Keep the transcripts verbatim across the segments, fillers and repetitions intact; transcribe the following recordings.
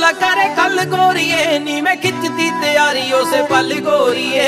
चोला करे कल गोरिए नी मैं खिंचती तैयारियों से पल गोरिए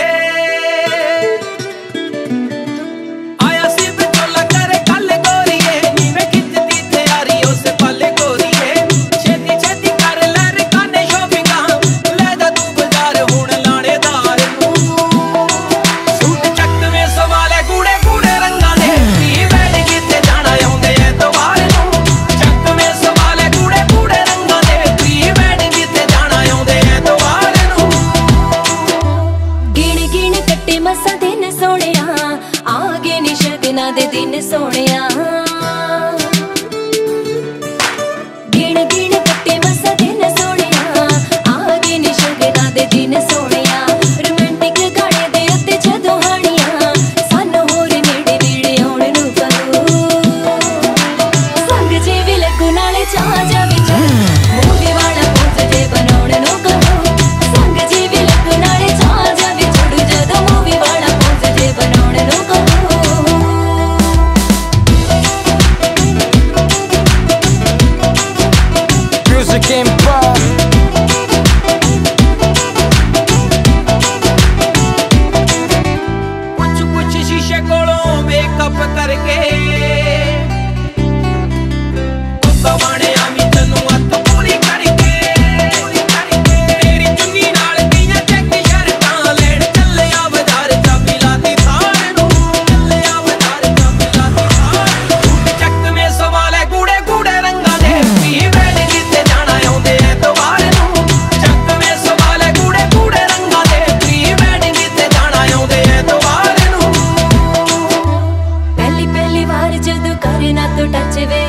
आया सिर्फ चोला करे कल गोरिए नी मैं खिंचती तैयारियों से पल गोरिए छेती छेती कर ले रकाने शोभिंगा ले दा तू बाजार हुण लाणेदार नू सूट चक में सवाले कूड़े कूड़े रंगा दे पी बैठ किते जाना आउंदे एतवार नू चक में सवाले कूड़े कूड़े रंगा दे पी बैठ किते जाना आउंदे एतवार नू गिण गिण कट्टे मसा दिन सोहणिया आ गए नी शगना दे दिन सोहणिया गिण गिण कट्टे मसा दिन सोहणिया आ गए नी शगना दे दिन सोहणिया रोमांटिक गाने दे उत्ते जदों हाणिया सानू होर नेड़े नेड़े आउण नू करो संग जे भी लगू नाले चा जावे मूवी वाला पोज जे बनाउण नू करो संग जे भी लगू नाले चा जावे छोड़ू जदों मूवी वाला पोज जे बनाउण नू करो Music Empire. कुछ कुछ शीशे कोलों मेकअप करके गवाने आमी तनु अत पूरी करके तेरी चुन्नी नाल दियां चेक शर्टां लेण चले आ बाजार चाबी लाती थार नू चले आ बाजार चाबी लाती थार सूट चक में सवाले कूड़े कूड़े रंगा दे पी बैठ किते जाना आउंदे एतवार नू चक में सवाले कूड़े कूड़े रंगा दे पी बैठ किते जाना आउंदे एतवार नू पहली पहली बार जदों करना तो टच वे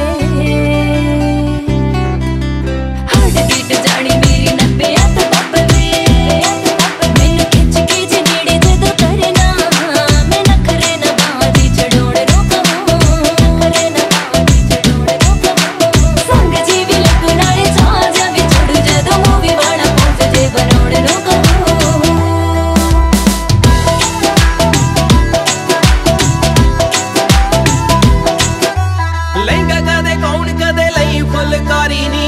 हार्ट बीट जानी मेरी नब्बे तो तप वे मैनू खिंच के जे नेड़े जदों करना मैं नखरे ना बाजी छड़ोण नू कहूं नखरे ना बाजी छड़ोण नू कहूं संग जी भी लगू नाले चा जावे छोड़ू जदों मूवी वाला पोज जे बनाउण नू कहूं लहंगा कदे कौन कदे लई फुलकारी नी